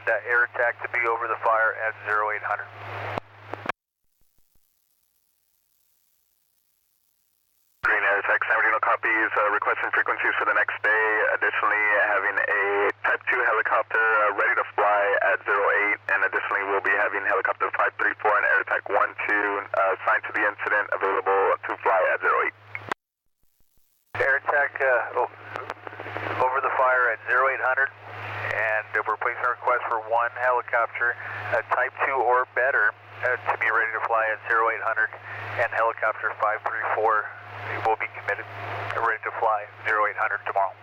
Air Attack to be over the fire at 0800. Green Air Attack, San Bernardino copies, requesting frequencies for the next day. Additionally, having a Type 2 helicopter ready to fly at 08, and additionally we'll be having helicopter 534 and Air Attack 12 assigned to the incident, available to fly at 08. Air Attack over the fire at 0800, and we're placing a request for one helicopter, Type 2 or better, to be ready to fly at 0800, and helicopter 534 will be committed, ready to fly 0800 tomorrow.